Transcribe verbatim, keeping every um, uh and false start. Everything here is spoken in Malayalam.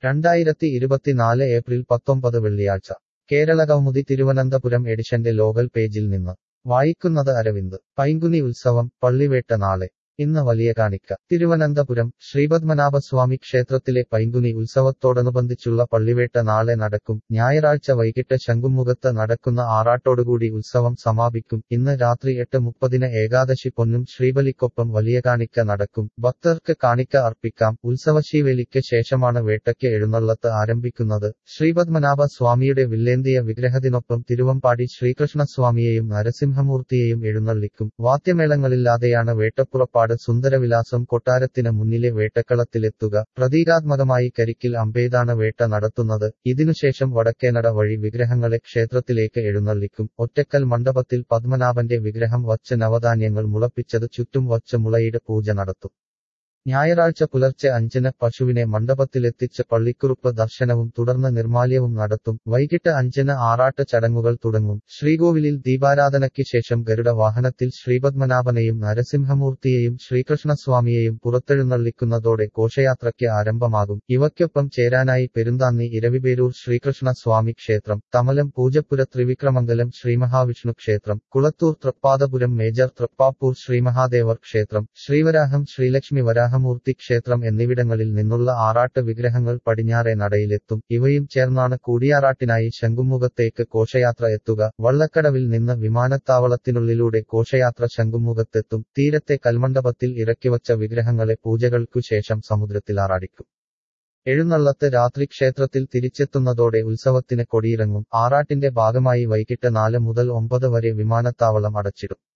രണ്ടായിരത്തി ഇരുപത്തിനാല് ഏപ്രിൽ പത്തൊമ്പത് വെള്ളിയാഴ്ച കേരളകൗമുദി തിരുവനന്തപുരം എഡിഷന്റെ ലോകൽ പേജിൽ നിന്ന് വായിക്കുന്നത് അരവിന്ദ്. പൈങ്കുനി ഉത്സവം, പള്ളിവേട്ട നാളെ. ഇന്ന് വലിയ കാണിക്ക. തിരുവനന്തപുരം ശ്രീപദ്മനാഭസ്വാമി ക്ഷേത്രത്തിലെ പൈങ്കുനി ഉത്സവത്തോടനുബന്ധിച്ചുള്ള പള്ളിവേട്ട നാളെ നടക്കും. ഞായറാഴ്ച വൈകിട്ട് ശംഖുമുഖത്ത് നടക്കുന്ന ആറാട്ടോടുകൂടി ഉത്സവം സമാപിക്കും. ഇന്ന് രാത്രി എട്ട് മുപ്പതിന് ഏകാദശി പൊന്നും ശ്രീബലിക്കൊപ്പം വലിയ കാണിക്ക നടക്കും. ഭക്തർക്ക് കാണിക്ക അർപ്പിക്കാം. ഉത്സവശീവേലിക്ക് ശേഷമാണ് വേട്ടയ്ക്ക് എഴുന്നള്ളത്ത് ആരംഭിക്കുന്നത്. ശ്രീപദ്മനാഭ സ്വാമിയുടെ വില്ലേന്തിയ വിഗ്രഹത്തിനൊപ്പം തിരുവമ്പാടി ശ്രീകൃഷ്ണസ്വാമിയെയും നരസിംഹമൂർത്തിയെയും എഴുന്നള്ളിക്കും. വാദ്യമേളങ്ങളില്ലാതെയാണ് വേട്ടപ്പുറപ്പാട്. സുന്ദരവിലാസം കൊട്ടാരത്തിന് മുന്നിലെ വേട്ടക്കളത്തിലെത്തുക. പ്രതീകാത്മകമായി കരിക്കിൽ അമ്പെയ്താണ് വേട്ട നടത്തുന്നത്. ഇതിനുശേഷം വടക്കേനട വഴി വിഗ്രഹങ്ങളെ ക്ഷേത്രത്തിലേക്ക് എഴുന്നള്ളിക്കും. ഒറ്റക്കൽ മണ്ഡപത്തിൽ പദ്മനാഭന്റെ വിഗ്രഹം വച്ച് നവധാന്യങ്ങൾ മുളപ്പിച്ചത് ചുറ്റും വച്ച് മുളയിട് പൂജ നടത്തും. ഞായറാഴ്ച പുലർച്ചെ അഞ്ചിന് പശുവിനെ മണ്ഡപത്തിലെത്തിച്ച് പള്ളിക്കുറുപ്പ് ദർശനവും തുടർന്ന് നിർമാല്യവും നടത്തും. വൈകിട്ട് അഞ്ചിന് ആറാട്ട് ചടങ്ങുകൾ തുടങ്ങും. ശ്രീകോവിലിൽ ദീപാരാധനയ്ക്ക് ശേഷം ഗരുഡ വാഹനത്തിൽ ശ്രീപദ്മനാഭനെയും നരസിംഹമൂർത്തിയെയും ശ്രീകൃഷ്ണസ്വാമിയെയും പുറത്തെഴുന്നള്ളിക്കുന്നതോടെ ഘോഷയാത്രയ്ക്ക് ആരംഭമാകും. ഇവയ്ക്കൊപ്പം ചേരാനായി പെരുന്താന്നി ഇരവിപേരൂർ ശ്രീകൃഷ്ണസ്വാമി ക്ഷേത്രം, തമലം പൂജപ്പുര ത്രിവിക്രമംഗലം ശ്രീമഹാവിഷ്ണു ക്ഷേത്രം, കുളത്തൂർ തൃപ്പാദപുരം മേജർ തൃപ്പാപ്പൂർ ശ്രീമഹാദേവർ ക്ഷേത്രം, ശ്രീവരാഹം ശ്രീലക്ഷ്മി വരാഹ മൂർത്തി ക്ഷേത്രം എന്നിവിടങ്ങളിൽ നിന്നുള്ള ആറാട്ട് വിഗ്രഹങ്ങൾ പടിഞ്ഞാറേ നടയിലെത്തും. ഇവയും ചേർന്നാണ് കൂടിയാറാട്ടിനായി ശംഖുമുഖത്തേക്ക് ഘോഷയാത്ര എത്തുക. വള്ളക്കടവിൽ നിന്ന് വിമാനത്താവളത്തിനുള്ളിലൂടെ ഘോഷയാത്ര ശംഖുമുഖത്തെത്തും. തീരത്തെ കൽമണ്ഡപത്തിൽ ഇറക്കിവച്ച വിഗ്രഹങ്ങളെ പൂജകൾക്കു ശേഷം സമുദ്രത്തിലാറാടിക്കും. എഴുന്നള്ളത്ത് രാത്രി ക്ഷേത്രത്തിൽ തിരിച്ചെത്തുന്നതോടെ ഉത്സവത്തിന് കൊടിയിറങ്ങും. ആറാട്ടിന്റെ ഭാഗമായി വൈകിട്ട് നാല് മുതൽ ഒമ്പത് വരെ വിമാനത്താവളം അടച്ചിടും.